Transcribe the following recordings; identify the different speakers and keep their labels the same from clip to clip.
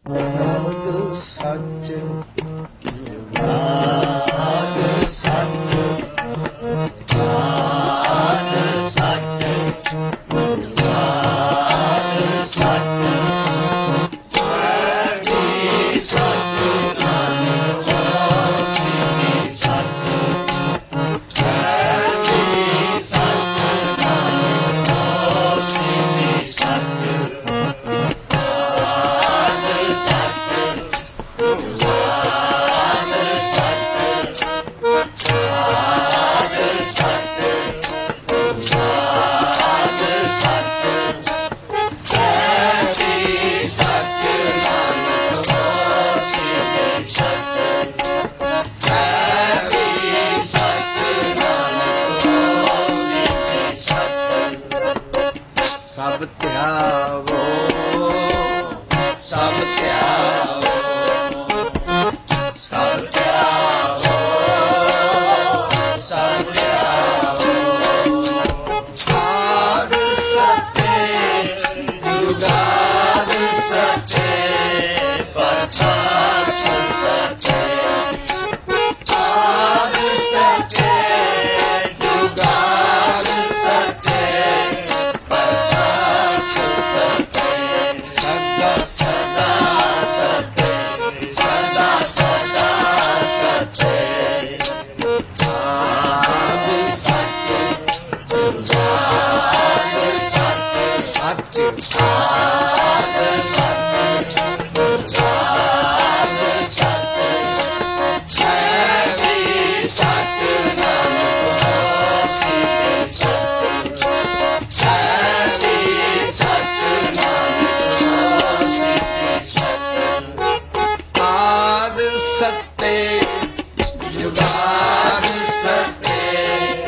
Speaker 1: ਆਦ ਸੱਚ ਆਦ ਸੱਚ ਆਦ ਸੱਚ ਆਦ ਸੱਚ ਐ ਸੱਚ ਨਾਨਕ ਹੋਸੀ ਸੱਚ ਐ ਸੱਚ ਨਾਨਕ ਹੋਸੀ ਸੱਚ ਸਭ ਧਿਆਵੋ ਸਭ ਧਿਆਵੋ ਸਭ ਧਿਆਵੋ ਸਭ ਧਿਆਵੋ ਆਦ ਸੱਚੇ ਜੁਗਾਦ ਸੱਚੇ ਪ੍ਰਕਾਸ਼ ਸੱਚੇ ਆਦ ਸੱਚੇ ਜੁਗਾਦ ਸੱਚੇ ਸਦਾ ਸਦਾ ਸਦਾ ਸੱਚੇ ਆਦ ਸੱਚ ਆਦ ਸੱਚ ਸੱਚ ਆਦ ਸੱਚ ਆਦ ਸੱਚ ਹੈ ਵੀ ਸੱਚ ਨਾਨਕ ਹੋਸੀ ਸੱਚ ਹੈ ਵੀ ਸੱਚ ਨਾਨਕ ਆਦ ਸੱਤੇ ਜੁਗਾਦ ਸੱਤੇ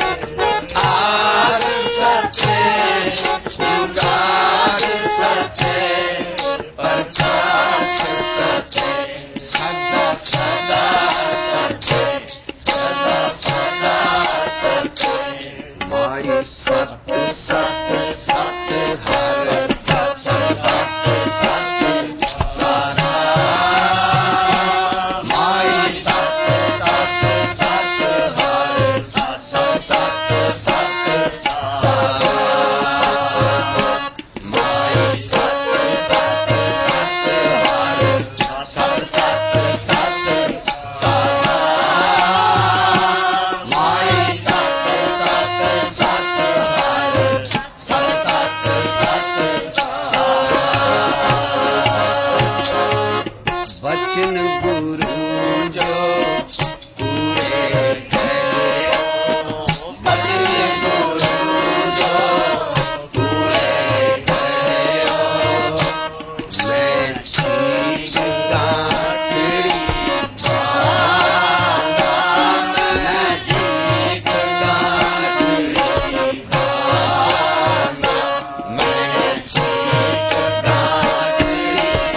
Speaker 1: ਆਦ ਸੱਤੇ ਜੁਗਾਦ ਸੱਤੇ ਪ੍ਰਕਾਸ਼ ਸੱਤੇ ਸਦਾ ਸਦਾ ਸੱਚੇ ਸਦਾ ਸਦਾ ਸੱਚੇ ਮਾਈ ਸਤ ਸਤ ਸਤ ਹਰਿ ਸਤ ਸਤ ਸਤ ਸਤ ਸਾਰਾ ਮਾਈ ਸਤ ਸਤ ਸਤ ਹਰਿ ਸਤ ਸਤ ਸਤ ਸਤ ਸਾਰਾ ਮਾਈ ਸਤ ਸਤ ਸਤ ਹਰਿ ਸਤ ਸਤ ਸਤ ਸਾਰਾ ਮਾਈ ਸਤ ਸਤ ਸਤ ਹਰਿ ਸਤ ਸਤ ਸਤ ਸਾਰਾ ਬਚਨ ਗੁਰੂ ਜੋ ਪੂਰੇ ਕਰਿਓ ਬਚਨ ਗੁਰੂ ਜੋ ਪੂਰੇ ਕਰਿਓ ਮੈਂ ਠੀਕ ਗਾਟੜੀ ਗਾਂਗਾ ਮੈਂ ਠੀਕ ਗਾਟੜੀ ਗਾਂਗਾ ਮੈਂ ਠੀਕ ਗਾਟੜੀ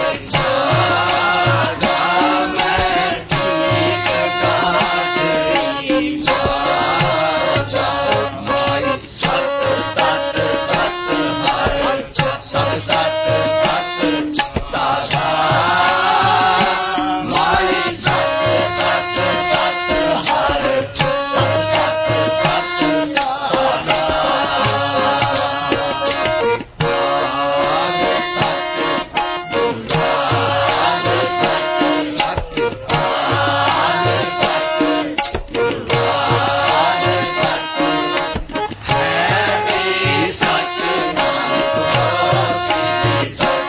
Speaker 1: ਸਤ ਸਤ ਸਤ ਸਾਧਾ ਮਾਈ ਸਤ ਸਤ ਸਤ ਹਰਿ ਸਤ ਸਤ ਸਤ ਸਾਧਾ ਆਦ ਸਤ ਆਦ ਸਤ ਸਤ ਆਦ ਸਤ ਆਦ ਸਤ ਹੈ ਵੀ ਸੱਚ ਨਾਨਕ ਹੋਸੀ ਸੱਚ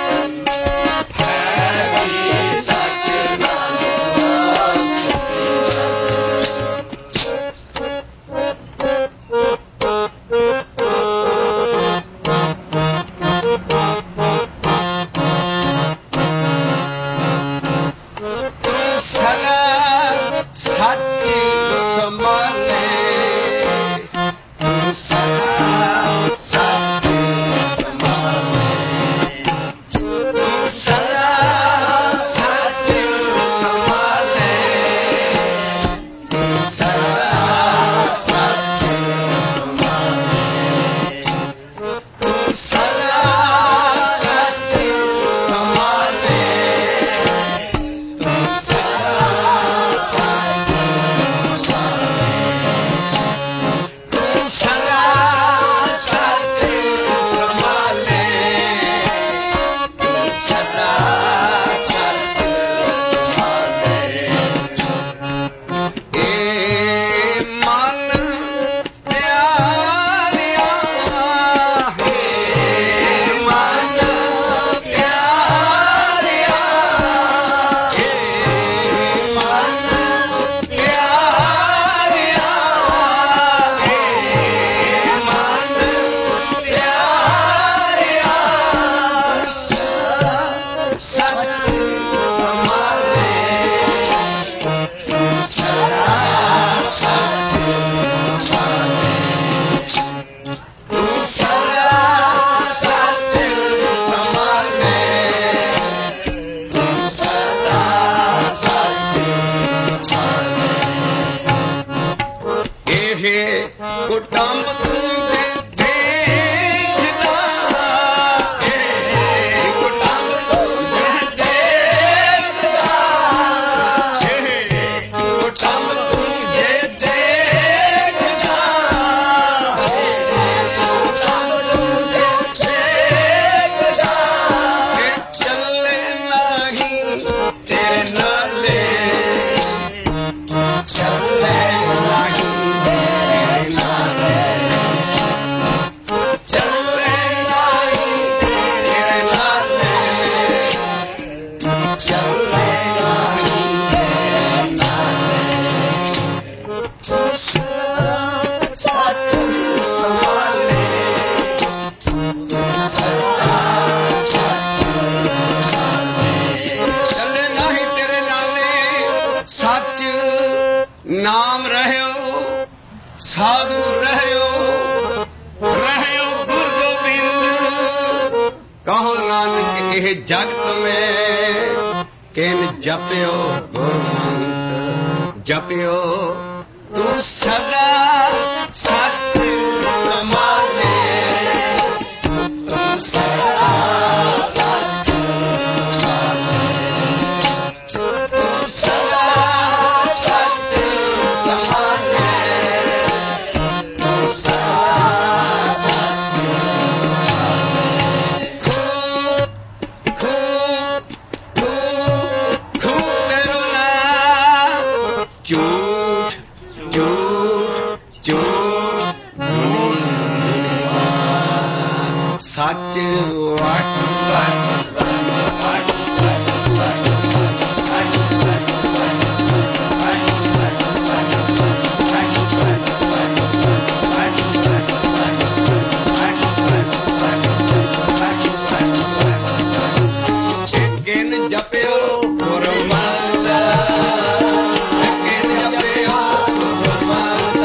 Speaker 2: ਕੁਟੰਬ ਤੂੰ ਜੇ ਦੇਖਦਾ ਕੁਟੰਬ ਤੂੰ ਜੇ ਦੇਖਦਾ ਕੁਟੰਬ ਤੂੰ ਜੇ ਦੇਖਦਾ ਕੁਟੰਬ ਤੂੰ ਜੇ ਦੇਖਦਾ ਚੱਲੇ ਨਹੀਂ ਤੇਰੇ ਨਾਲੇ ਚੱਲੇ ਨਹੀਂ ਤੇਰੇ ਨਾਲੇ ਚੱਲੇ ਨਹੀਂ ਤੇਰੇ ਨਾਲੇ ਚੱਲੇ ਨਹੀਂ ਤੇਰੇ ਨਾਲੇ ਤੂੰ ਸੱਚ ਸੰਭਾਲੇ ਚੱਲੇ ਨਹੀਂ ਤੇਰੇ ਨਾਲੇ ਸੱਚ ਨਾਮ ਰਹਿਓ ਸਾਧੂ ਰਹਿਓ ਗੁਰ ਗੋਬਿੰਦ ਕਹੋ ਨਾਨਕ ਇਹ ਜਗਤ ਮੈਂ ਕਿਨ ਜਪਿਓ ਗੁਰਮੰਤ ਜਪਿਓ ਤੂੰ ਸਦਾ ਸੱਚ ਸੰਭਾਲੇ ਤੂੰ ਸਦਾ ਸੱਚ ਸੰਭਾਲੇ ਤੂੰ ਸਦਾ ਸੱਚ ਸੰਭਾਲੇ ਤੂੰ ਸਦਾ ਸੱਚ ਸੰਭਾਲੇ ਖੂਬ ਕਰੋ ਨਾ ਝੂਠ ਸੱਚ ਕਿਨ ਜਪਿਓ ਗੁਰਮੰਤ ਕਿਨ ਜਪਿਓ ਗੁਰਮੰਤ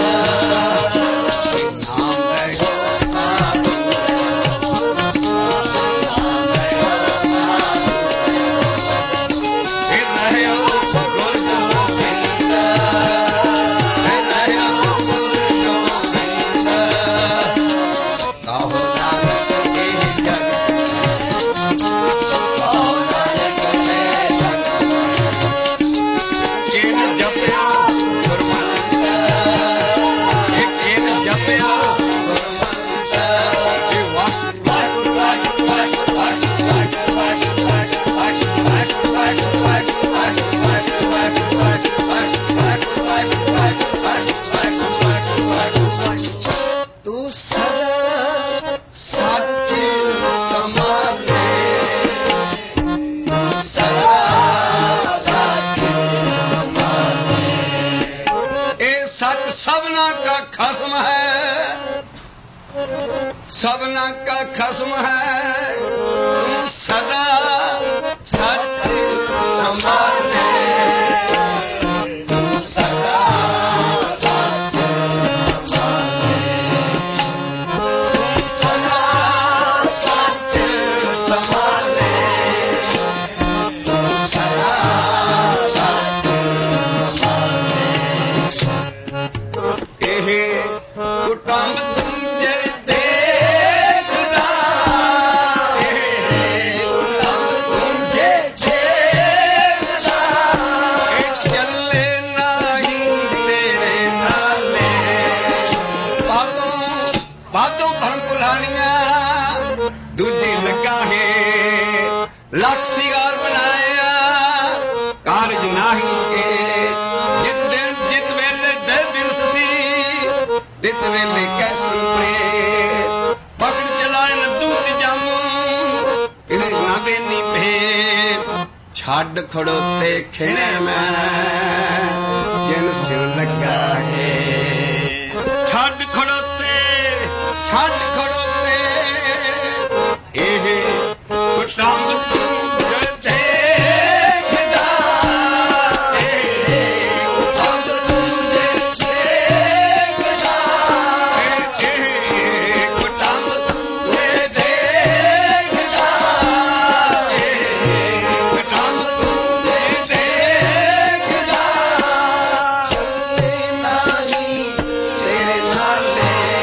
Speaker 2: ਨਾਮ ਰਹਿਓ ਸਾਧੂ ਤੂੰ ਸਦਾ ਸੱਚ ਸੰਭਾਲੇ ਸਦਾ ਸੱਚ ਸੰਭਾਲੇ ਇਹ ਸੱਚ ਸਭਨਾ ਕਾ ਖਸਮ ਹੈ ਸਭਨਾ ਕਾ ਖਸਮ ਹੈ ਤੂੰ ਸਦਾ ਸੱਚ ਸੰਭਾਲੇ ਤੂੰ ਸਦਾ ਸੱਚ ਸੰਭਾਲੇ ਤੂੰ ਸਦਾ ਸੱਚ ਸੰਭਾਲੇ ਇਹ ਕੁਟੰਬ ਤੂੰ ਜੇ ਦੇਖਦਾ ਕੁਟੰਬ ਤੂੰ ਜੇ ਦੇਖਦਾ ਚੱਲੇ ਨਹੀਂ ਤੇਰੇ ਨਾਲੇ ਬਾਦੋਂ ਭਰਮ ਭੁਲਾਣੀਆਂ ਦੂਜੀ ਲੱਗਾ ਹੈ ਲੱਖ ਸਿਗਾਰ ਬਣਾਇਆ ਕਾਰਜ ਨਹੀਂ ਕੇ ਜਿਤ ਵੇਲੇ ਦੇ ਬਿਰਸ ਸੀ ਤਿਤ ਵੇਲੇ ਕੈਸਨ ਪ੍ਰੇਤ ਪਕੜ ਚਲਾਏ ਦੂਤ ਜਮ ਕਿਸੇ ਨਾ ਦੇਨੀ ਭੇਤ ਛੱਡ ਖੜੋਤੇ ਖਿਣੇ ਮੈਂ ਜਿਨ ਸਿਉ ਲੱਗਾ ਹੈ ਛੱਡ ਖੜੋਤੇ ਇਹ ਕੁਟੰਬ ਤੂੰ ਦੇਖਦਾ ਕੁਟੰਬ ਤੂੰ ਦੇਖਦਾ ਕੁਟੰਬ ਤੂੰ ਦੇਖਦਾ ਕੁਟੰਬ ਤੂੰ ਦੇਖਦਾ ਚੱਲੇ ਨਹੀਂ ਤੇਰੇ ਨਾਲੇ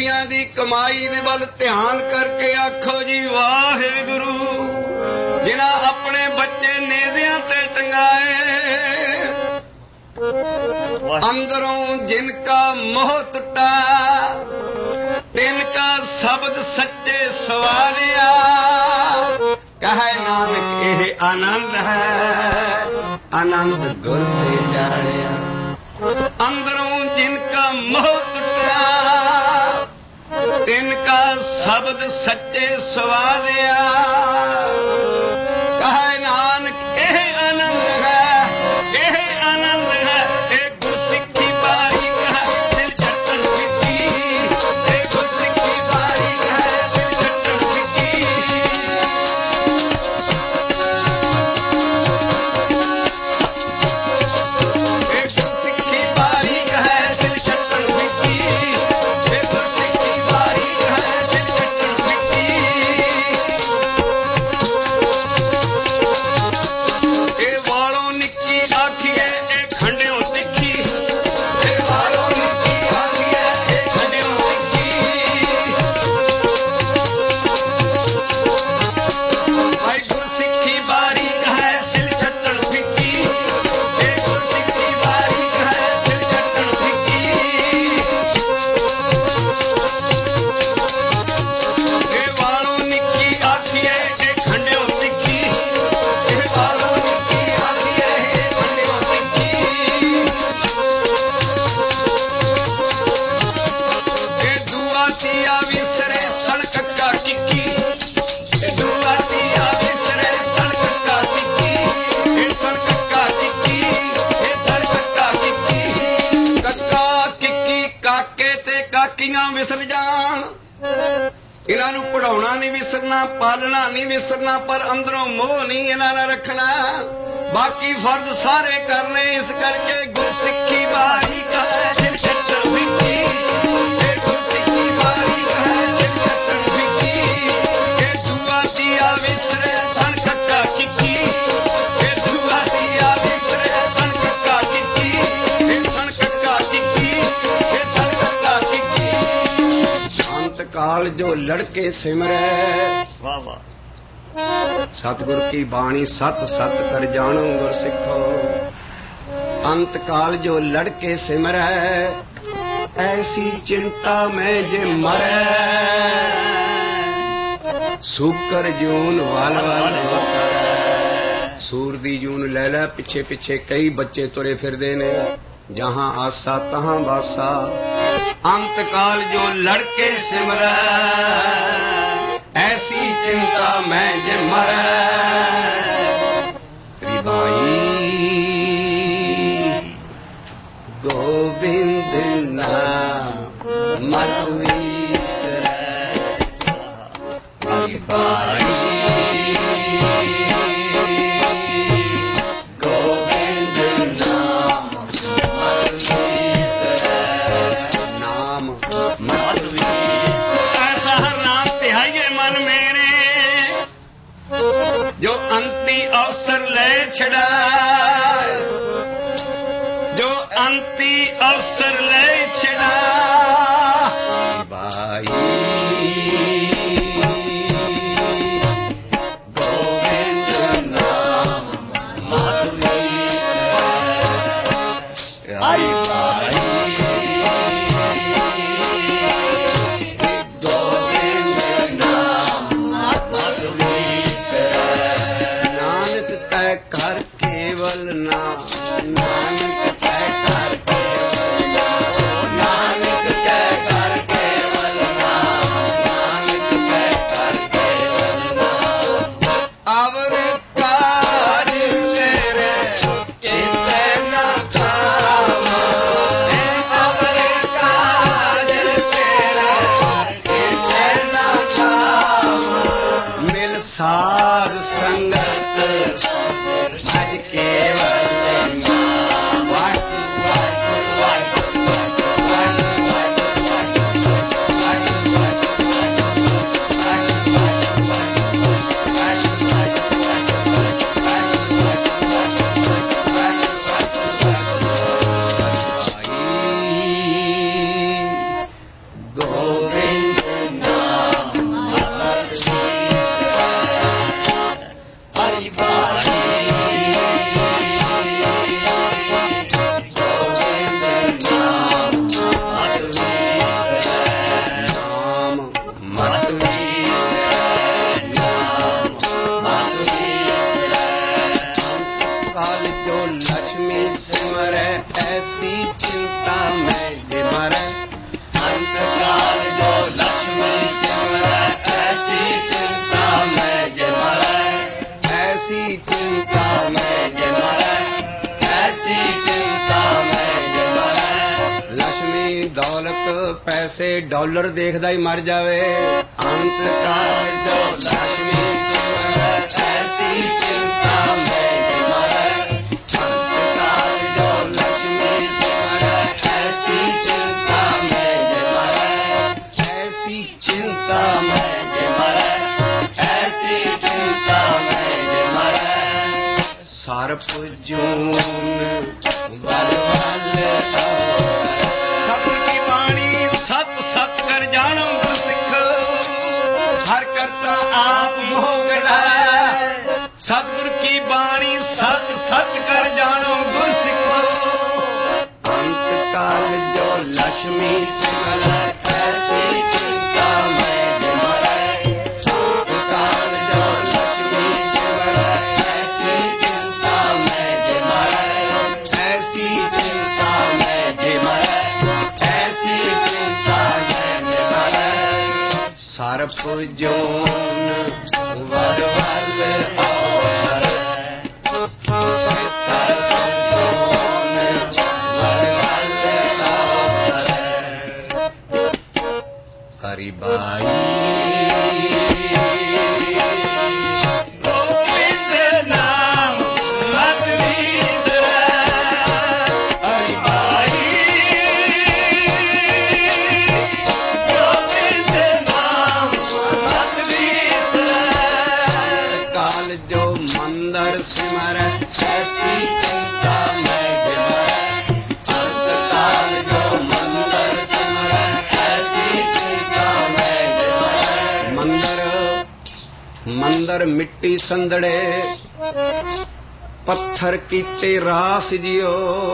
Speaker 2: ਨੇਜ਼ਿਆਂ ਦੀ ਕਮਾਈ ਦੇ ਵੱਲ ਧਿਆਨ ਕਰਕੇ ਆਖੋ ਜੀ ਵਾਹਿਗੁਰੂ। ਜਿਨ੍ਹਾਂ ਆਪਣੇ ਬੱਚੇ ਨੇਜ਼ਿਆਂ ਤੇ ਟੰਗਾਏ, ਅੰਦਰੋਂ ਜਿਨਕਾ ਮੋਹ ਟੁੱਟਾ, ਤਿਨਕਾ ਸ਼ਬਦ ਸੱਚੇ ਸਵਾਰਿਆ। ਕਹੇ ਨਾਨਕ ਇਹ ਆਨੰਦ ਹੈ, ਆਨੰਦ ਗੁਰ ਤੇ ਜਾਣਿਆ। ਅੰਦਰੋਂ ਜਿਨਕਾ ਮੋਹ ਟੁੱਟਾ, ਤਿਨਕਾ ਸ਼ਬਦ ਸੱਚੇ ਸਵਾਰਿਆ। ਕਹੇ ਨਾਨਕ ਇਹ ਆਨੰਦ ਹੈ, ਇਹ ਆਨੰਦ ਹੈ। ਇਹ ਗੁਰਸਿੱਖੀ ਬਾਰੀਕ ਹੈ, ਸਿਰ ਝਟਣ ਫਿੱਕੀ। ਇਹ ਗੁਰਸਿੱਖੀ ਬਾਰੀਕ ਹੈ, ਸਿਰ ਝਟਣ ਫਿੱਕੀ। ਇਹ ਗੁਰਸਿੱਖੀ ਬਾਰੀਕ ਹੈ, ਸਿਰ ਝਟਣ ਫਿੱਕੀ। ਇਹ ਗੁਰਸਿੱਖੀ ਬਾਰੀਕ ਹੈ, ਸਿਰ ਝਟਣ ਫਿੱਕੀ। ਇਹ ਵਾਲੋਂ ਨਿੱਕੀ ਆਖੀਏ, ਇਹ ਖੰਡਿਓ ਤਿੱਖੀ। ਇਹ ਵਾਲੋਂ ਨਿੱਕੀ ਆਖੀਏ, ਇਹ ਖੰਡਿਓ ਤਿੱਖੀ। ਭਾਈ ਗੁਰਸਿੱਖੀ ਬਾਰੀਕ ਹੈ, ਸਿਰ ਝਟਣ ਫਿੱਕੀ। ਇਹ ਗੁਰਸਿੱਖੀ ਬਾਰੀਕ ਹੈ, ਸਿਰ ਝਟਣ ਫਿੱਕੀ। ਇਹ ਵਾਲੋਂ ਨਿੱਕੀ ਆਖੀਏ, ਇਹ ਖੰਡਿਓ ਤਿੱਖੀ। ਇਹ ਵਾਲੋਂ ਨਿੱਕੀ ਆਖੀਏ, ਇਹ ਖੰਡਿਓ ਤਿੱਖੀ। ਇਹ ਦੂਆ ਤੀਆ ਵਿਸਰੇ ਸਣ ਕੱਕਾ ਕਿੱਕੀ। ਇਹ ਦੂਆ ਤੀਆ ਵਿਸਰੇ ਸਣ ਕੱਕਾ ਕਿੱਕੀ। ਇਹ ਸਣ ਕੱਕਾ ਕਿੱਕੀ। ਇਹ ਸਣ ਕੱਕਾ ਕਿੱਕੀ। ਕੱਕਾ ਕਿੱਕੀ ਕਾਕੇ ਤੇ ਕਾਕੀਆਂ ਵਿਸਰ ਜਾਣ। ਇਹਨਾਂ ਨੂੰ ਪੜਾਉਣਾ ਨਹੀਂ ਵਿਸਰਨਾ, ਪਾਲਣਾ ਨਹੀਂ ਵਿਸਰਨਾ, ਪਰ ਅੰਦਰੋਂ ਮੋਹ ਨਹੀਂ ਇਹਨਾਂ ਦਾ ਰੱਖਣਾ। ਬਾਕੀ ਫਰਜ਼ ਸਾਰੇ ਕਰਨੇ, ਇਸ ਕਰਕੇ ਗੁਰਸਿੱਖੀ ਬਾਰੀਕ ਹੈ, ਸਿਰ ਝਟਣ ਫਿੱਕੀ। ਇਹ ਗੁਰਸਿੱਖੀ ਬਾਰੀਕ ਹੈ, ਸਿਰ ਝਟਣ ਫਿੱਕੀ। ਇਹ ਦੂਆ ਤੀਆ ਵਿਸਰੇ ਸਣ ਕੱਕਾ ਕਿੱਕੀ। ਇਹ ਦੂਆ ਤੀਆ ਵਿਸਰੇ ਸਣ ਕੱਕਾ ਕਿੱਕੀ। ਇਹ ਸਣ ਕੱਕਾ ਕਿੱਕੀ। ਇਹ ਸਣ ਕੱਕਾ ਕਿੱਕੀ। ਅੰਤ ਕਾਲ ਜੋ ਲੜਕੇ ਸਿਮਰੈ,
Speaker 3: ਵਾਹ ਵਾਹ।
Speaker 2: ਸਤਿਗੁਰ ਕੀ ਬਾਣੀ ਸਤ ਸਤ ਕਰ ਜਾਣੋ ਗੁਰ ਸਿੱਖੋ। ਅੰਤ ਕਾਲ ਜੋ ਲੜਕੇ ਸਿਮਰੈ, ਐਸੀ ਚਿੰਤਾ ਮੈਂ ਜੇ ਮਰੈ। ਸੂਕਰ ਜੂਨ ਵਲ ਵਲ ਹੋ ਕਰੈ। ਸੂਰ ਦੀ ਜੂਨ ਲੈ ਲੈ, ਪਿੱਛੇ ਪਿੱਛੇ ਕਈ ਬੱਚੇ ਤੁਰੇ ਫਿਰਦੇ ਨੇ। ਜਹਾਂ ਆਸਾ ਤਹਾਂ ਵਾਸਾ। ਅੰਤ ਕਾਲ ਜੋ ਲੜਕੇ ਸਿਮਰੈ, ਐਸੀ ਚਿੰਤਾ ਮੈਂ ਜੇ ਮਰੈ। ਤ੍ਰਿਬਾਈ ਗੋਬਿੰਦ ਨਾਮ ਮਤ ਵਿਸਰੈ। ਤ੍ਰਿਬਾਈ ਗੋਬਿੰਦ ਨਾਮ ਮਤ ਵਿਸਰੈ। ਨਾਮ ਮਤ ਵਿਸਰੈ। ਐਸਾ ਹਰ ਨਾਮ ਧਿਆਈਏ ਮਨ ਮੇਰੇ, ਜੋ ਅੰਤੀ ਅਵਸਰ ਲੈ ਛੜਾ। ਜੋ ਅੰਤੀ ਅਵਸਰ ਲੈ ਛੜਾ। ਬਾਈ ਗੋਬਿੰਦ ਨਾਮ ਮਤ ਵਿਸਰੈ। ਆਈ ਬਾਈ ਗੋਬਿੰਦ ਨਾਮ ਮਤ ਵਿਸਰੈ। ਨਾਨਕ ਕਹਿ ਕਰਕੇ सिमरै।
Speaker 1: अंतकाल जो लक्ष्मी सिमरै, ऐसी चिंता में जे मरै,
Speaker 2: ऐसी चिंता में जे
Speaker 1: मरै, ऐसी चिंता में जे मरै।
Speaker 2: लक्ष्मी दौलत पैसे डॉलर देखदा ही मर जावे। अंतकाल जो
Speaker 1: लक्ष्मी सिमरै, ऐसी चिंता में जे मरै, अंतकाल जो लक्ष्मी सिमरै, ऐसी चिंता में जे मरै,
Speaker 2: ऐसी चिंता
Speaker 1: में जे मरै, ऐसी चिंता में जे मरै।
Speaker 2: सर्प जून
Speaker 1: बल बल
Speaker 2: सतगुर की बाणी सत सत कर जानो गुरसिख, हर करता आप मोह गढ़ाए। सतगुर की बाणी सत सत कर जानो गुरसिख। अंतकाल जो लक्ष्मी
Speaker 1: सिमरै, ऐसी चिंता में जे मरै, अंतकाल जो लक्ष्मी सिमरै, ऐसी चिंता में जे मरै,
Speaker 2: ऐसी
Speaker 1: चिंता में जे मरै, ऐसी चिंता में जे मरै।
Speaker 2: सर्प जून
Speaker 1: वल वल अवतरै, सर्प जून वल वल अवतरै।
Speaker 2: हरि बाई
Speaker 1: गोविंद नाम मत बिसरै, हरि भाई गोविंद नाम मत बिसरै।
Speaker 2: काल जो मंदर सिमरै,
Speaker 1: ऐसी चिंता में जे मरै, अंतकाल जो मंदिर सिमरै, ऐसी चिंता में जे मरै।
Speaker 2: मंदर मंदर मिट्टी संदड़े, पत्थर कीते रास जियो।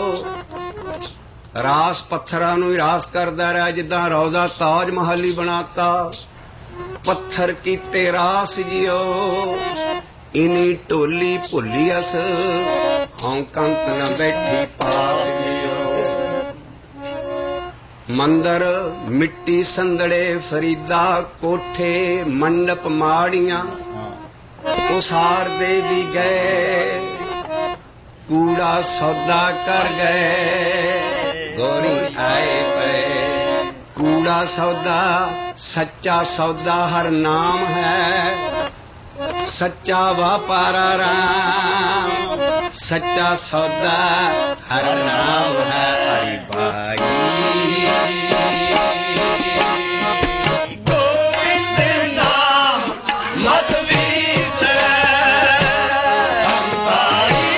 Speaker 2: ਰਾਸ ਪੱਥਰਾਂ ਨੂੰ ਹੀ ਰਾਸ ਕਰਦਾ ਰਿਹਾ, ਜਿੱਦਾਂ ਰੌਜ਼ਾ ਤਾਜ ਮਹਲ ਹੀ ਬਣਾਤਾ। ਪੱਥਰ ਕੀਤੇ ਰਾਸ ਜਿਓ, ਇਨੀ ਢੋਲੀ ਭੁੱਲੀ ਅਸ, ਹੌਂਕੰਤ ਨ ਬੈਠੀ ਪਾਸ ਜਿਓ। ਮੰਦਰ ਮਿੱਟੀ ਸੰਦੜੇ ਫਰੀਦਾ, ਕੋਠੇ ਮੰਡਪ ਮਾੜੀਆਂ ਉਸਾਰ ਦੇ ਵੀ ਗਏ। ਕੂੜਾ ਸੌਦਾ ਕਰ ਗਏ, ਗੋਰੀ ਆਏ ਪਏ। ਕੂੜਾ ਸੌਦਾ ਸੱਚਾ ਸੌਦਾ ਹਰ ਨਾਮ ਹੈ, ਸੱਚਾ ਵਾਪਾਰਾ ਰਾਮ। ਸੱਚਾ ਸੌਦਾ ਹਰ ਨਾਮ ਹੈ, ਹਰੀ ਭਾਈ
Speaker 1: गोविंद नाम मत बिसरै, हरि भाई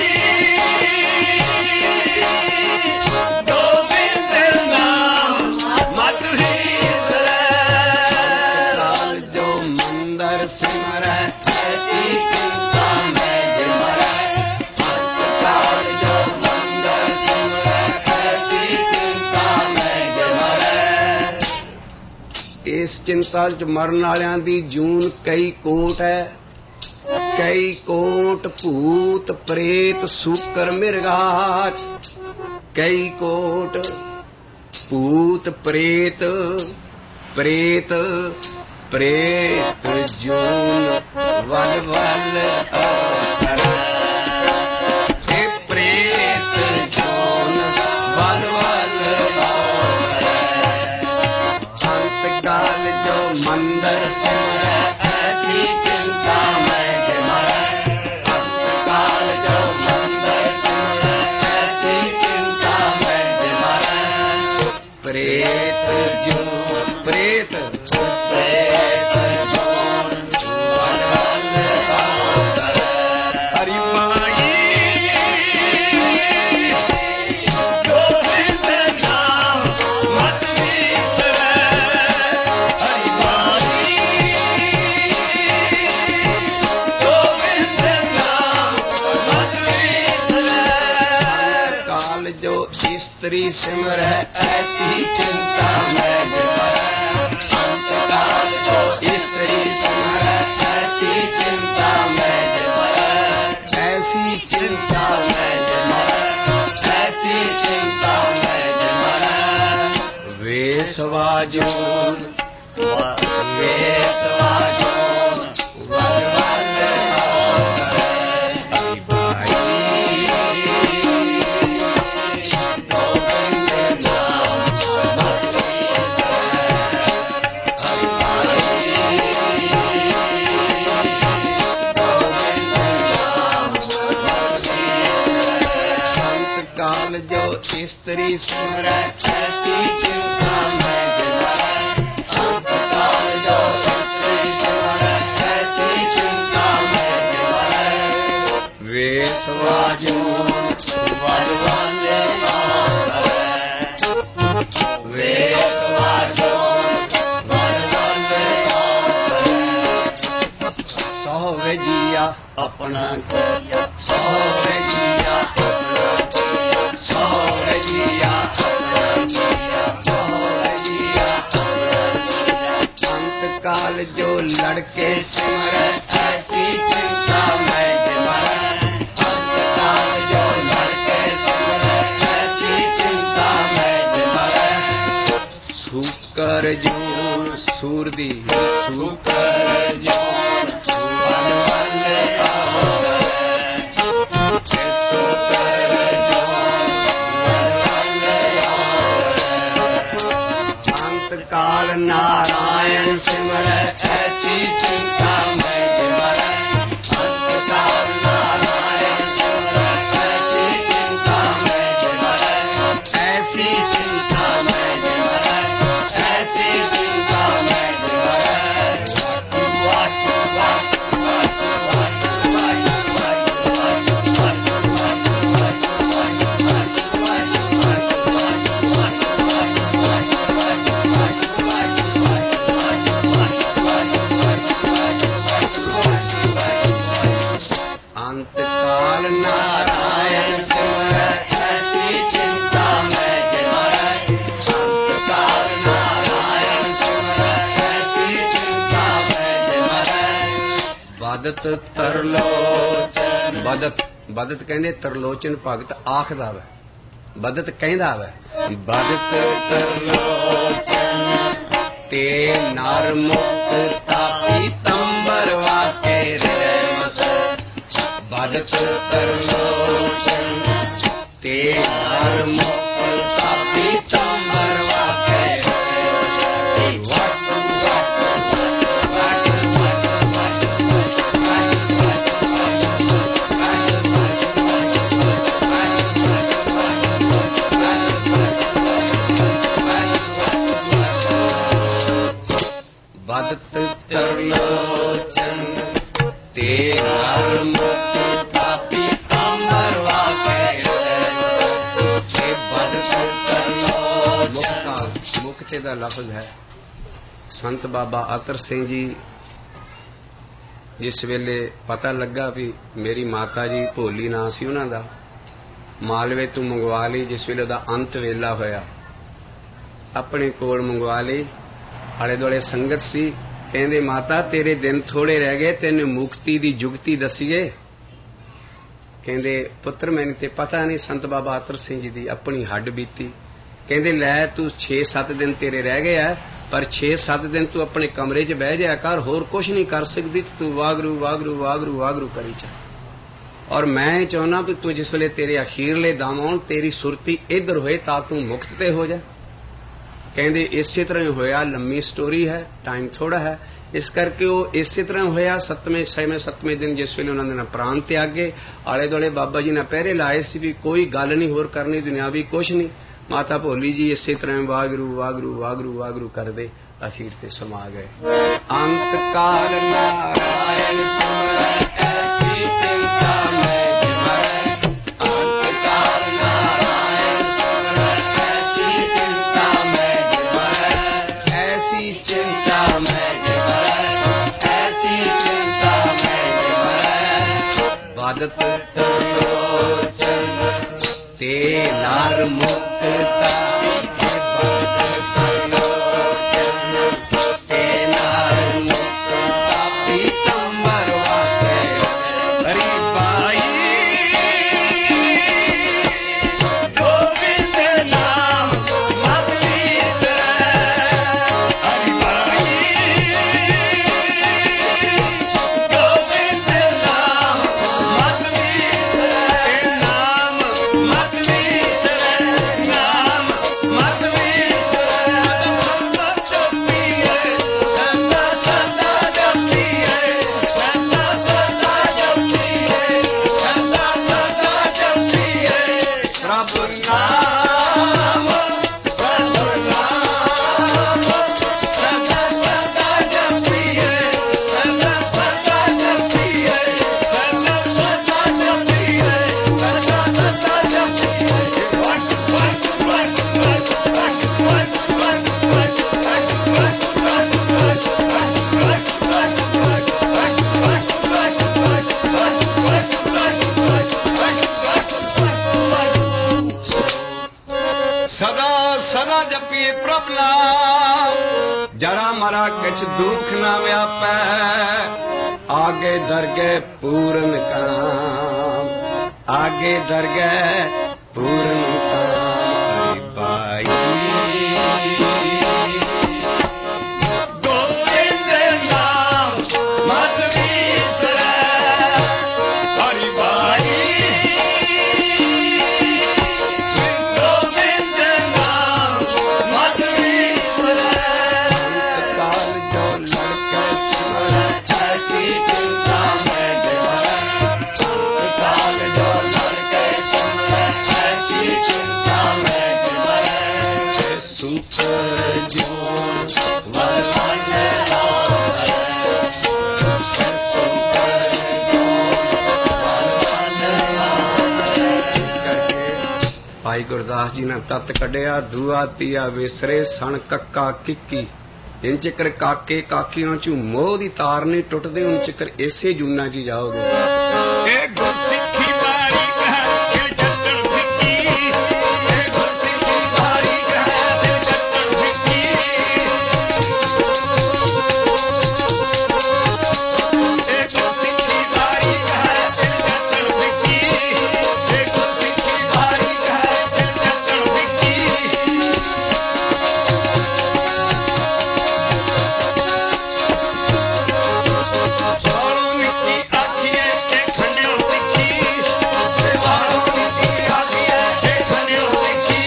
Speaker 1: गोविंद नाम मत बिसरै।
Speaker 2: काल जो मंदर सिमरै,
Speaker 1: ऐसी चिंता में जे मरै, अंतकाल जो मंदिर सिमरै, ऐसी चिंता में जे मरै।
Speaker 2: ਇਸ ਚਿੰਤਾ ਚ ਮਰਨ ਵਾਲਿਆਂ ਦੀ ਜੂਨ ਕਈ ਕੋਟ ਹੈ। ਕਈ ਕੋਟ ਭੂਤ ਪ੍ਰੇਤ ਸੂਕਰ ਮਿਰਗਾਚ। ਕਈ ਕੋਟ ਭੂਤ ਪ੍ਰੇਤ ਪ੍ਰੇਤ ਪ੍ਰੇਤ ਜੂਨ ਵਲ ਵਲ ਅਵਤਰੈ। ਇਹ ਪ੍ਰੇਤ ਜੂਨ ਵਲ ਵਲ ਅਵਤਰੈ। अंतकाल जो मंदर सिमरै,
Speaker 1: ऐसी चिंता में जे मरै, अंतकाल जो मंदिर सिमरै, ऐसी चिंता में जे मरै।
Speaker 2: प्रेत जो प्रेत
Speaker 1: प्रेत जून वल वल अवतरै,
Speaker 2: हरि भाई
Speaker 1: गोविंद नाम मत बिसरै, हरि भाई गोविंद नाम मत बिसरै।
Speaker 2: काल जो स्त्री सिमरै,
Speaker 1: ऐसी चिंता में जे मरै, अंतकाल जो स्त्री सिमरै, ऐसी चिंता में जे मरै,
Speaker 2: ऐसी
Speaker 1: चिंता में जे मरै, ऐसी चिंता में जे मरै।
Speaker 2: वे वेशवाजून वेशवाजून वर वर स्त्री सिमर ऐसी चिंता में अंतकाल जो स्त्री सिमर ऐसी चिंता में वेशवाजून वर वाले वेशवाजून वर वाले सोवे जिया अपना सोवे जिया अंतकाल जो लड़के सिमर ऐसी चिंता में अंतकाल जो लड़के सिमर ऐसी चिंता में सुकर जून सूरदी सुकर जून काल नारायण सिमर ऐसी चिंता में अंतकाल नारायण सिमर ऐसी चिंता में ऐसी चिंता में ऐसी चिंता में अंतकाल नारायण सिमर ऐसी चिंता में अंतकाल नारायण सिमर ऐसी चिंता में बदत तरलोचन बदत बदत कहंदे तरलोचन भगत आखदा वे बदत कहंदा वे बदत तरलोचन ते नर मुक्ता पीतंबर वाके हृदय मस बदत तरलोचन ते नर मुक्ता पीतंबर वाके बदत तरलोचन ते नर मुक्ता पीतंबर वाके बदत तरलोचन मुक्ते दा लफ्ज है। संत बाबा अतर सिंह जी जिस वेले पता लगा भी मेरी माता जी भोली ना सी उन्हां दा मालवे तू मंगवा ली जिस वेले दा अंत वेला होया अपने कोल मंगवा ली आले दुआले संगत सी कहंदे माता तेरे दिन थोड़े रह गए तेन मुक्ति दी जुगती दसीए कहंदे पुत्र मैंने ते पता नहीं संत बाबा अतर सिंह जी दी अपनी हड्ड बीती कहंदे लै तू 6-7 दिन तेरे रह गए है पर 6-7 दिन तू अपने कमरे च बह जाया कर होर कुछ नहीं कर सकती तू वागरू वागरू वागरू वागरू करी जा और मैं चाहना भी तू जिस वेले तेरे अखीरले दम आउण तेरी सुरती इधर होए ता तू मुक्त ते हो जा कहंदे इसे तरह होया लंबी स्टोरी है टाइम थोड़ा है इस करके वो इसे तरह होया 7वें दिन जिस वेले उन्होंने प्राण त्यागे आले दुआले बाबा जी ने पहरे लाए सी भी कोई गल नहीं होर करनी दुनियावी कुछ नहीं माता भोली जी इसे तरह वागरू वागरू वागरू वागरू कर दे अखीर ते समा गए। अंतकाल नारायण सिमर ऐसी चिंता में अंतकाल नारायण सिमर ऐसी चिंता में ऐसी चिंता में ऐसी चिंता में बदत तरलोचन ते नर मुक्ता जरा मरा किछ दुख ना व्यापै आगे दरगे पूरन काम आगे दरगे पूरन काम हरि भाई
Speaker 1: गोविंद नाम मत बिसरै हरि भाई गोविंद नाम मत बिसरै
Speaker 2: काल जो लड़के सुन
Speaker 1: ऐसी चिंता में जमरै काल जो लड़के सुन ऐसी चिंता में जमरै
Speaker 2: सुख जो
Speaker 1: वरदान
Speaker 2: इस करके भाई गुरदास जी ने तत कढ़िया दूआ तीआ विसरे सन कक्का किक्की इन चिकर काके काकियां चू मोह दी तार नहीं टुटदे उन चिकर इसे जूना च जाओगे
Speaker 1: ए गुरसिੱਖੀ ਬਾਰੀ ਕਹ ਸਿਰ ਚੱਟਣ ਫਿੱਕੀ ए गुरसिੱਖੀ ਬਾਰੀ ਕਹ ਸਿਰ ਚੱਟਣ ਫਿੱਕੀ ए गुरसिੱਖੀ ਬਾਰੀ ਕਹ ਸਿਰ ਚੱਟਣ ਫਿੱਕੀ ए गुरसिੱਖੀ ਬਾਰੀ ਕਹ ਸਿਰ ਚੱਟਣ ਫਿੱਕੀ ਬਾਲੋਂ ਨਿੱਕੀ ਆਖੀਏ ਤੇ ਖੰਡਿਓ ਤਿੱਖੀ ਤੇ ਬਾਲੋਂ ਨਿੱਕੀ ਆਖੀਏ ਤੇ ਖੰਡਿਓ ਤਿੱਖੀ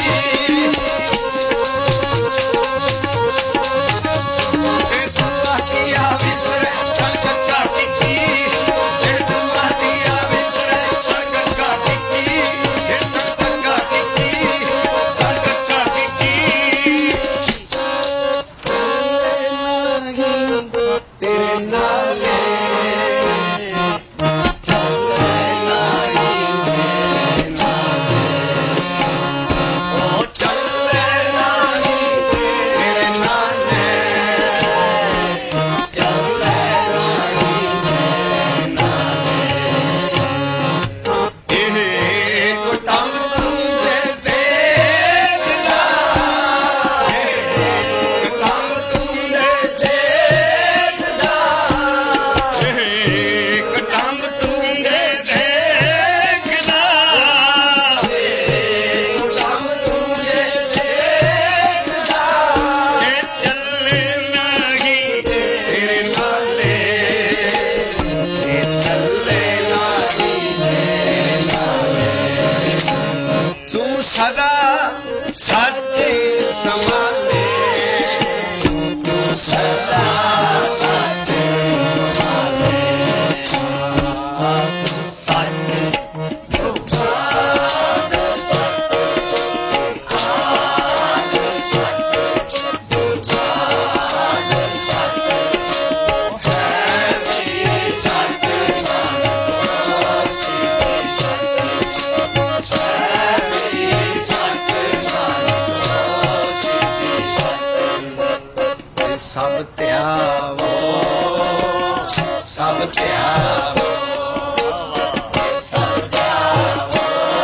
Speaker 1: ਤੇ ਤੂੰ ਆਖੀਆ ਵਿਸਰੇ ਸੰਕਟਾ ਟਿੱਕੀ ਤੇ ਤੂੰ ਆਖੀਆ ਵਿਸਰੇ ਸੰਕਟਾ ਟਿੱਕੀ ਤੇ ਸੰਕਟਾ ਟਿੱਕੀ ਸੰਕਟਾ ਟਿੱਕੀ
Speaker 2: तेरे नाले
Speaker 1: ओ चलते नाही तेरे नाले चलते नाही तेरे नाले ਇਹ ਕੁਟੰਬ ਤੂੰ ਦੇ ਦੇਖਦਾ ਇਹ ਕੁਟੰਬ ਤੂੰ ਦੇ ਦੇਖਦਾ ਇਹ ਕੁਟੰਬ ਤੂੰ ਦੇ ਦੇਖਦਾ ਇਹ ਕੁਟੰਬ ਤੂੰ ਦੇ ਦੇਖਦਾ ਇਹ ਚੱਲੇ ਨਹੀਂ ਤੇਰੇ ਨਾਲੇ ਇਹ ਚੱਲੇ ਨਹੀਂ ਤੇਰੇ ਨਾਲੇ
Speaker 2: तू सदा सच संभाले
Speaker 1: तू सदा सच संभाले सच दुबाद सच आद सच दुबाद सच है मेरी सच नाम सीधी सच है मेरी सच नाम सीधी सच
Speaker 2: सब त्यावो सब त्यावो
Speaker 1: सब जाओ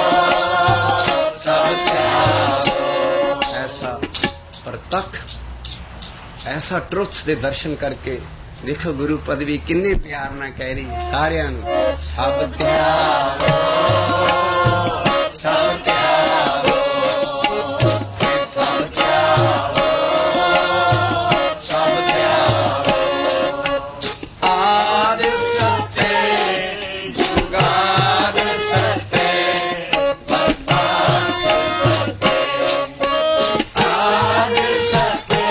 Speaker 1: सब जाओ
Speaker 2: ऐसा प्रतख ऐसा ट्रुथ दे दर्शन करके देखो गुरु पदवी किन्ने प्यार ना कह रही सारियां नू सब त्यावो
Speaker 1: सब जाओ सब जाओ सब जाओ
Speaker 2: आद सत्य
Speaker 1: जुगाद सत्य बर्बाद सत्य आद सत्य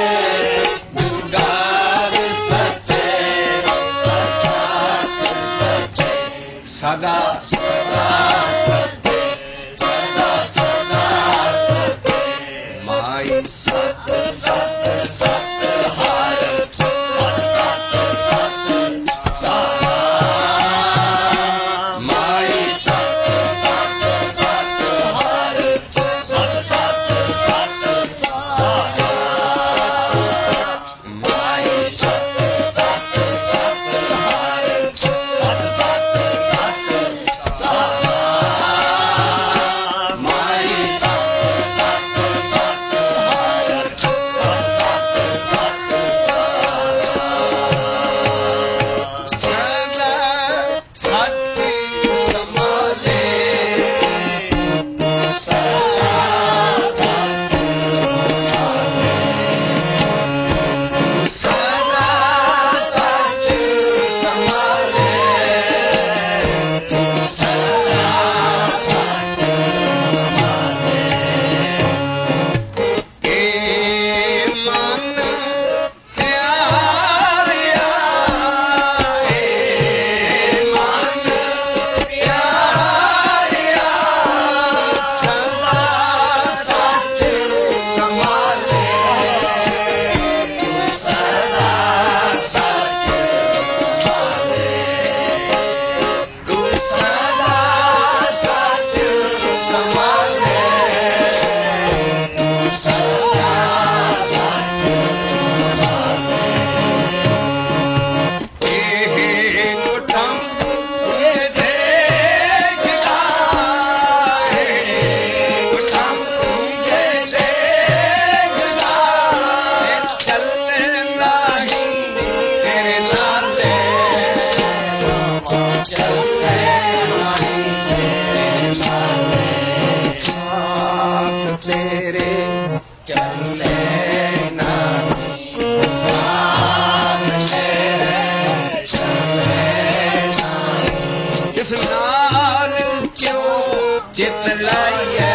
Speaker 1: जुगाद सत्य बर्बाद सत्य
Speaker 2: सदा
Speaker 1: सदा सत्य सदा चले नहीं तेरे नाले
Speaker 2: साथ तेरे
Speaker 1: चले नहीं साथ तेरे चले नहीं
Speaker 2: किस नाल क्यों चित लाइए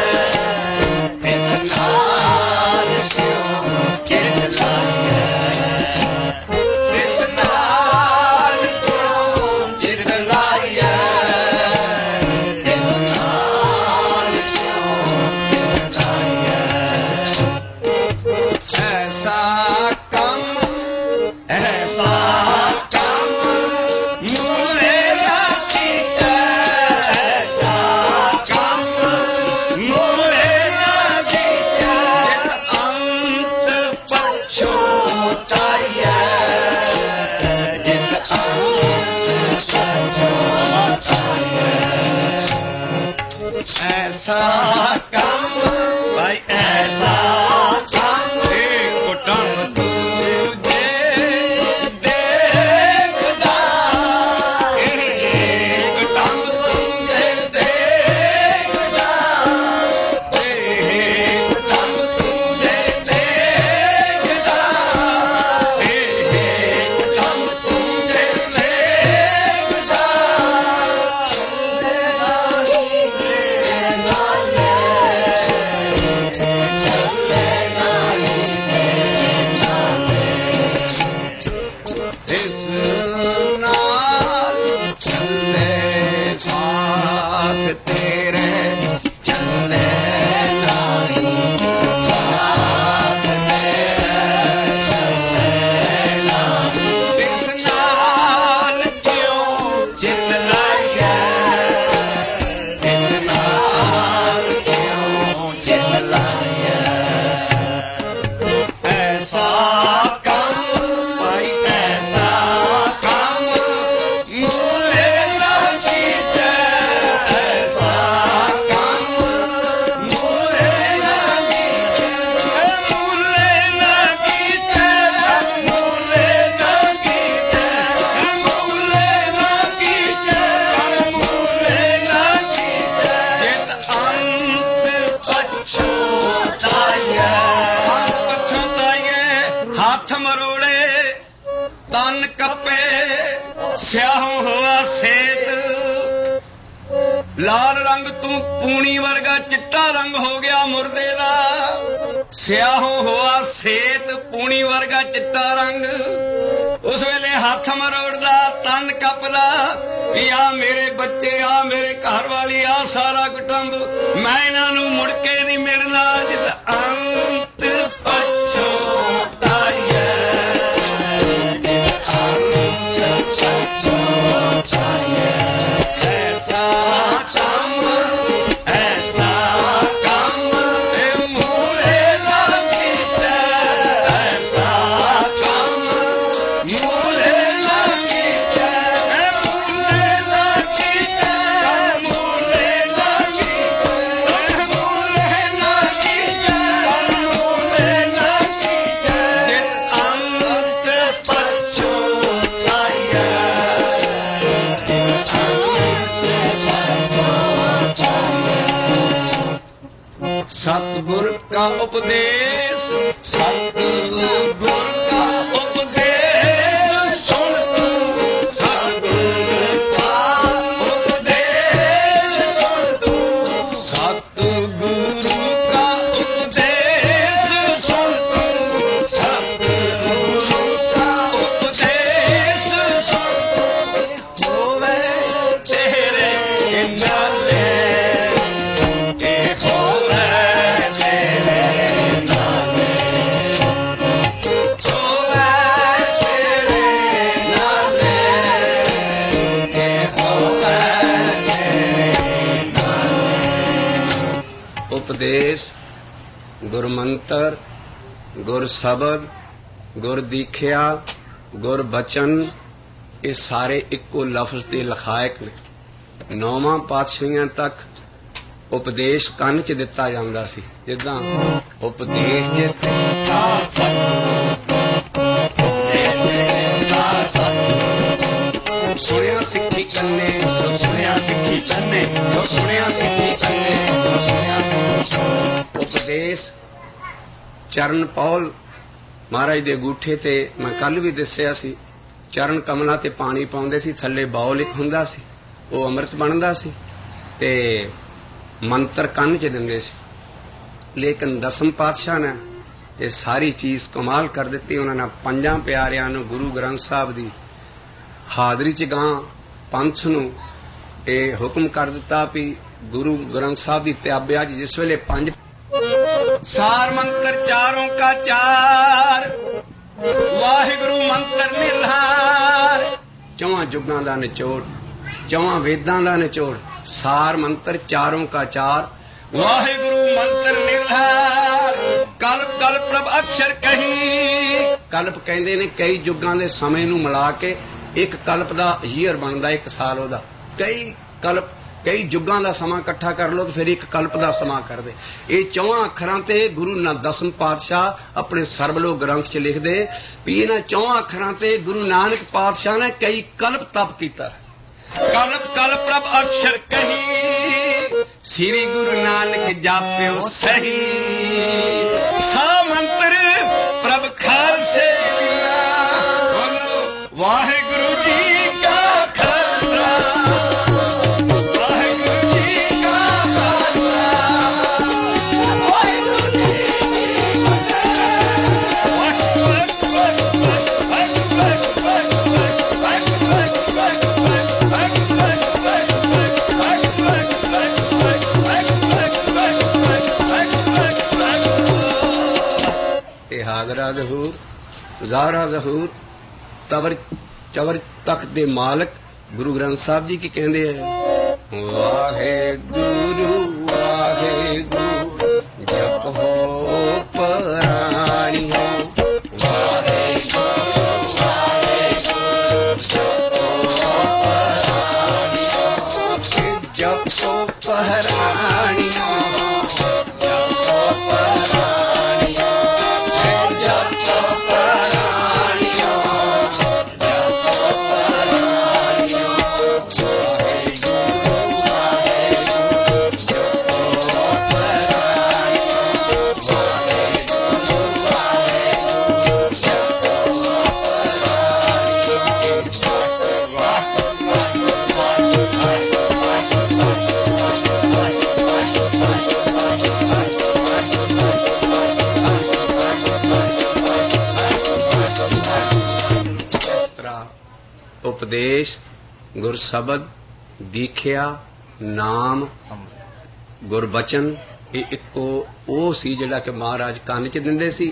Speaker 1: इस नाल क्यों चित लाइए
Speaker 2: इस नाल क्यों चित लाइए
Speaker 1: इस नाल क्यों चित लाइए
Speaker 2: ऐसा कम ऐसा
Speaker 1: काम
Speaker 2: मूले राती ऐसा
Speaker 1: काम
Speaker 2: मूले राती अंत
Speaker 1: पछताइए जित अंत पछताइए
Speaker 2: ऐसा
Speaker 1: काम
Speaker 2: भाई
Speaker 1: ऐसा काम
Speaker 2: कुटुंब तुझे देखदा कुटुंब तुझे देखदा कुटुंब तुझे देखदा कुटुंब तुझे देखदा इस नाल चले साथ तेरे
Speaker 1: चले नहीं साथ तेरे चले नहीं
Speaker 2: इस नाल क्यों चित लाइए
Speaker 1: इस नाल क्यों चित लाइए
Speaker 2: ऐसा
Speaker 1: काम
Speaker 2: भाई
Speaker 1: ऐसा काम
Speaker 2: मूले लागी
Speaker 1: ऐसा काम
Speaker 2: मूले लागी मूले लागी मूले लागी मूले लागी मूले लागी जित अंत
Speaker 1: पछताइए
Speaker 2: पछताइए हाथ मरोड़े तन कपे स्याहों होआ सेत लाल रंग तू पूनी वर्गा चिट्टा रंग हो गया मुर्दे दा स्याहों होआ सेत पूनी वर्गा चिट्टा रंग उस वेले हथ मरोड़दा तन कपदा भी आ मेरे बच्चे आ मेरे घर वाली आ सारा कुटुंब मैं इन्हां नूं मुड़ के नहीं मिलना जित अंत
Speaker 1: पछताइए जित अंत पछताइए
Speaker 2: ऐसा
Speaker 1: काम ऐसा काम
Speaker 2: मूले लागी
Speaker 1: ऐसा काम
Speaker 2: मूले लागी मूले लागी मूले लागी मूले लागी मूले लागी जित अंत
Speaker 1: पछताइए जित अंत पछताइए
Speaker 2: सतगुर का उपदेश सतगुर का उपदेश सुन तू सतगुर का उपदेश सुन तू सतगुरु का उपदेश सुन तू सतगुरु का उपदेश सुन तू होवे तेरे नाले होवे तेरे नाले ਉਪਦੇਸ਼ ਗੁਰਮੰਤਰ ਗੁਰ ਸ਼ਬਦ ਗੁਰ ਦੀਖਿਆ ਗੁਰ ਬਚਨ ਇਹ ਸਾਰੇ ਇੱਕੋ ਲਫ਼ਜ਼ ਦੇ ਲਖਾਇਕ ਨੇ। ਨੌਵਾਂ ਪਾਤਸ਼ਾਹੀਆਂ ਤੱਕ ਉਪਦੇਸ਼ ਕੰਨ 'ਚ ਦਿੱਤਾ ਜਾਂਦਾ ਸੀ, ਜਿੱਦਾਂ ਉਪਦੇਸ਼ ਜੇ ਦਿੱਤਾ ਸਤਿਗੁਰੂ ਉਪਦੇਸ਼ ਜੇ ਦਿੱਤਾ ਸਤਿਗੁਰੂ ਸੁਣਿਆ ਸਿੱਖੀ ਕੰਨੇ, ਜੋ ਸੁਣਿਆ ਸਿੱਖੀ ਕੰਨੇ, ਜੋ ਸੁਣਿਆ ਸਿੱਖੀ ਕੰਨੇ, ਜੋ ਸੁਣਿਆ ਸਿੱਖੀ ਕੰਨੇ। ਉਪਦੇਸ਼ ਚਰਨ ਪੌਲ ਮਹਾਰਾਜ ਦੇ ਅੰਗੂਠੇ ਤੇ ਮੈਂ ਕੱਲ ਵੀ ਦੱਸਿਆ ਸੀ, ਚਰਨ ਕਮਲਾਂ ਤੇ ਪਾਣੀ ਪਾਉਂਦੇ ਸੀ, ਥੱਲੇ ਬਾਉਲ ਇੱਕ ਹੁੰਦਾ ਸੀ, ਉਹ ਅੰਮ੍ਰਿਤ ਬਣਦਾ ਸੀ ਤੇ ਮੰਤਰ ਕੰਨ 'ਚ ਦਿੰਦੇ ਸੀ। ਲੇਕਿਨ ਦਸਮ ਪਾਤਸ਼ਾਹ ਨੇ ਇਹ ਸਾਰੀ ਚੀਜ਼ ਕਮਾਲ ਕਰ ਦਿੱਤੀ। ਉਹਨਾਂ ਨੇ ਪੰਜਾਂ ਪਿਆਰਿਆਂ ਨੂੰ ਗੁਰੂ ਗ੍ਰੰਥ ਸਾਹਿਬ ਦੀ ਹਾਜ਼ਰੀ 'ਚ ਗਾਂ ਪੰਥ ਨੂੰ ਇਹ ਹੁਕਮ ਕਰ ਦਿੱਤਾ ਵੀ ਗੁਰੂ ਗ੍ਰੰਥ ਸਾਹਿਬ ਦੀ ਤਿਆਬਿਆ ਜਿਸ ਵੇਲੇ ਪੰਜ ਸਾਰ ਮੰਤਰ ਚਾਰੋਂ ਕਾ ਚਾਰ, ਵਾਹਿਗੁਰੂ ਮੰਤਰ ਨਿਰਹਾਰ, ਚੌਹਾਂ ਜੁਗਾਂ ਦਾ ਨਿਚੋੜ, ਚੌਹਾਂ ਵੇਦਾਂ ਦਾ ਨਿਚੋੜ, ਸਾਰ ਮੰਤਰ ਚਾਰੋਂ ਕਾ ਚਾਰ, ਵਾਹਿਗੁਰੂ ਮੰਤਰ ਨਿਰਹਾਰ। ਕਲਪ ਕਲਪ ਪ੍ਰਭ ਅਕਸ਼ਰ ਕਹੀ, ਕਲਪ ਕਹਿੰਦੇ ਨੇ ਕਈ ਯੁੱਗਾਂ ਦੇ ਸਮੇਂ ਨੂੰ ਮਿਲਾ ਕੇ ਇੱਕ ਕਲਪ ਦਾ ਈਅਰ ਬਣਦਾ, ਇੱਕ ਸਾਲ ਉਹਦਾ। ਕਈ ਕਲਪ ਕਈ ਯੁੱਗਾਂ ਦਾ ਸਮਾਂ ਇਕੱਠਾ ਕਰ ਲਓ ਤੇ ਫਿਰ ਇੱਕ ਕਲਪ ਦਾ ਸਮਾਂ ਕਰਦੇ। ਇਹ ਚੌਹਾਂ ਅੱਖਰਾਂ ਤੇ ਗੁਰੂ ਦਸਮ ਪਾਤਸ਼ਾਹ ਆਪਣੇ ਸਰਬਲੋਕ ਗ੍ਰੰਥ 'ਚ ਲਿਖਦੇ ਵੀ ਇਹਨਾਂ ਚੌਹਾਂ ਅੱਖਰਾਂ ਤੇ ਗੁਰੂ ਨਾਨਕ ਪਾਤਸ਼ਾਹ ਨੇ ਕਈ ਕਲਪ ਤਪ ਕੀਤਾ। ਕਲਪ ਕਲਪ ਪ੍ਰਭ ਅਕਸ਼ਰ ਕਹੀ, ਸ੍ਰੀ ਗੁਰੂ ਨਾਨਕ ਜਾਪਿਓ ਸਹੀ, ਸਾ ਮੰਤਰ ਪ੍ਰਭ ਖਾਲਸੇ ਵਿਨਾ, ਬੋਲੋ ਵਾਹਿਗੁਰੂ ਜੀ ਕਾ ਖਾਲਸਾ, ਵਾਹਿਗੁਰੂ ਜੀ ਕਾ ਖਾਲਸਾ, ਵਾਹਿਗੁਰੂ ਜੀ ਕੀ ਹਾਜ਼ਰਾ ਜ਼ਹੂਰ ਜ਼ਾਹਰਾ ਜ਼ਹੂਰ ਤਵਰ ਚਵਰ ਤਖਤ ਦੇ ਮਾਲਕ ਗੁਰੂ ਗ੍ਰੰਥ ਸਾਹਿਬ ਜੀ ਕੀ ਕਹਿੰਦੇ ਹੈ, ਵਾਹਿਗੁਰੂ ਵਾਹਿਗੁਰੂ ਜਪੋ ਪ੍ਰਾਣੀ ਹੋ, ਵਾਹਿਗੁਰੂ ਵਾਹਿਗੁਰੂ ਜਪੋ ਪ੍ਰਾਣੀ ਹੋ, ਜਪੋ ਪ੍ਰਾਣੀ ਹੋ, ਜਪੋ ਪ੍ਰਾਣੀ ਹੋ, ਉਪਦੇਸ਼ ਗੁਰਸ਼ਬਦ ਦੀਖਿਆ ਨਾਮ ਗੁਰਬਚਨ ਇਹ ਇੱਕੋ ਉਹ ਸੀ ਜਿਹੜਾ ਕਿ ਮਹਾਰਾਜ ਕੰਨ 'ਚ ਦਿੰਦੇ ਸੀ।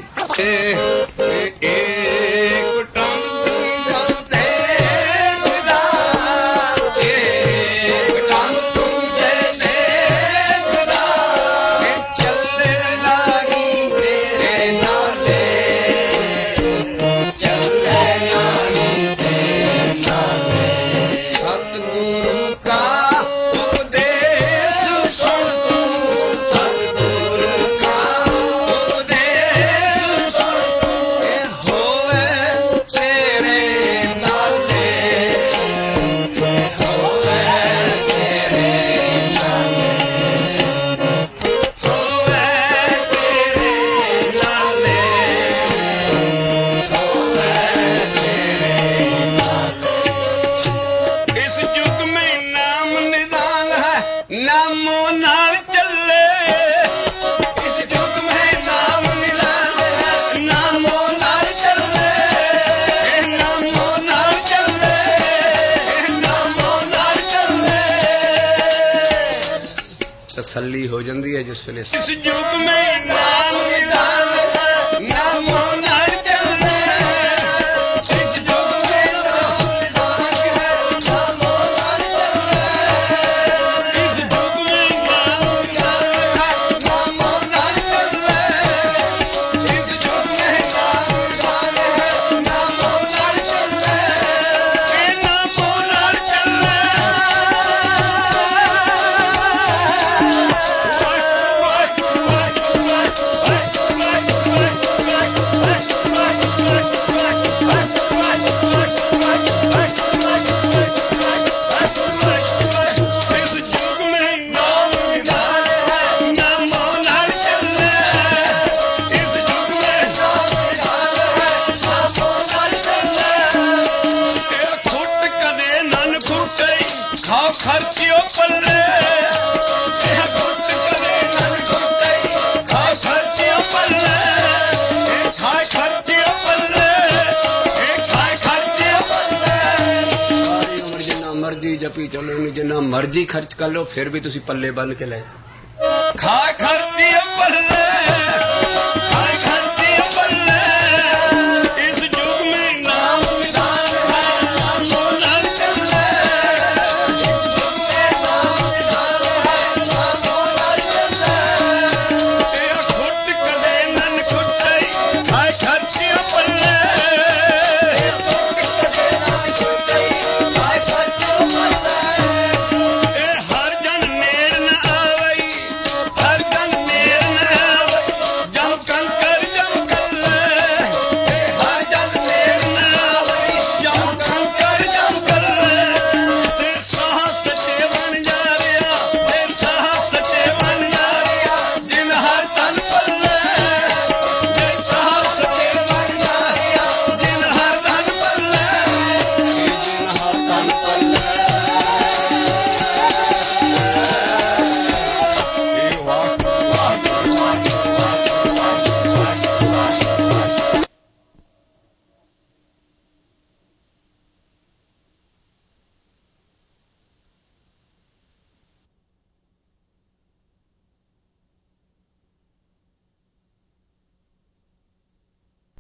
Speaker 2: तसल्ली हो जाती है जिस वेले इस युग में नाम निदान नामो नाम चलने, इस युग में नाम निदान है नामो नाम चलने, इस युग में नाम निदान है नामो नाम चलने, इस युग में नाम निदान है नामो नाम चलने, नामो नाम चलने। Bye.
Speaker 3: ਚਲੋ ਇਹਨੂੰ ਜਿੰਨਾ ਮਰਜ਼ੀ ਖਰਚ ਕਰ ਲਓ ਫਿਰ ਵੀ ਤੁਸੀਂ ਪੱਲੇ ਬੰਨ ਕੇ ਲੈ ਜਾਓ।
Speaker 2: ਖਾ ਖਰਚੀ ਪੱਲੇ, ਖਾ